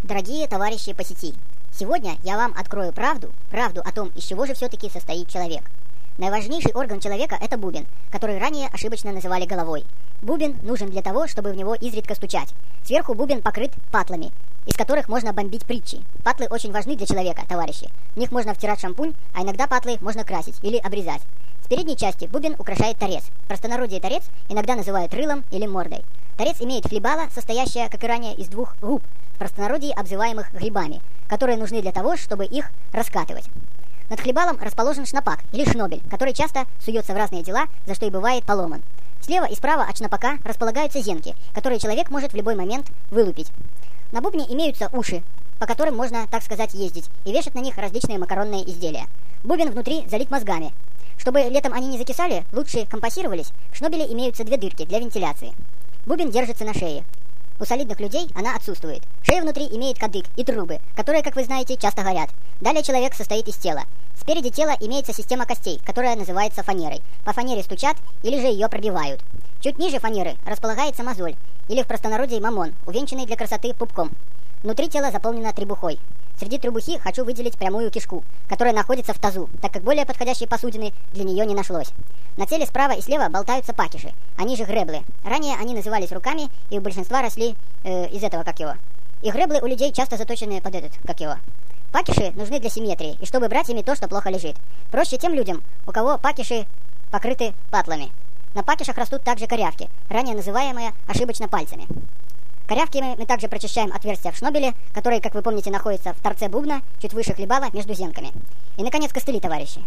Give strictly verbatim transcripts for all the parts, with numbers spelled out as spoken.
Дорогие товарищи по сети, сегодня я вам открою правду, правду о том, из чего же все-таки состоит человек. Наиважнейший орган человека – это бубен, который ранее ошибочно называли головой. Бубен нужен для того, чтобы в него изредка стучать. Сверху бубен покрыт патлами, из которых можно бомбить притчи. Патлы очень важны для человека, товарищи. В них можно втирать шампунь, а иногда патлы можно красить или обрезать. С передней части бубен украшает торец. В простонародье торец иногда называют рылом или мордой. Торец имеет хлебало, состоящее, как и ранее, из двух губ, в простонародье обзываемых грибами, которые нужны для того, чтобы их раскатывать. Над хлебалом расположен шнапак или шнобель, который часто суется в разные дела, за что и бывает поломан. Слева и справа от шнапака располагаются зенки, которые человек может в любой момент вылупить. На бубне имеются уши, по которым можно, так сказать, ездить, и вешать на них различные макаронные изделия. Бубен внутри залит мозгами. Чтобы летом они не закисали, лучше компасировались, в шнобеле имеются две дырки для вентиляции. Бубен держится на шее. У солидных людей она отсутствует. Шея внутри имеет кадык и трубы, которые, как вы знаете, часто горят. Далее человек состоит из тела. Спереди тела имеется система костей, которая называется фанерой. По фанере стучат или же ее пробивают. Чуть ниже фанеры располагается мозоль, или в простонародье мамон, увенчанный для красоты пупком. Внутри тела заполнено требухой. Среди требухи хочу выделить прямую кишку, которая находится в тазу, так как более подходящей посудины для нее не нашлось. На теле справа и слева болтаются пакиши, они же греблы. Ранее они назывались руками, и у большинства росли э, из этого, как его. И греблы у людей часто заточены под этот, как его. Пакиши нужны для симметрии, и чтобы брать ими то, что плохо лежит. Проще тем людям, у кого пакиши покрыты патлами. На пакишах растут также корявки, ранее называемые ошибочно пальцами. Корявками мы также прочищаем отверстия в шнобеле, которые, как вы помните, находятся в торце бубна, чуть выше хлебала, между зенками. И, наконец, костыли, товарищи.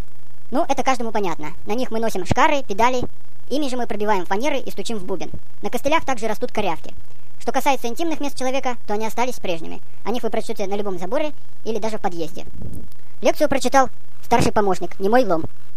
Ну, это каждому понятно. На них мы носим шкары, педали, ими же мы пробиваем фанеры и стучим в бубен. На костылях также растут корявки. Что касается интимных мест человека, то они остались прежними. О них вы прочтете на любом заборе или даже в подъезде. Лекцию прочитал старший помощник, Немой Лом.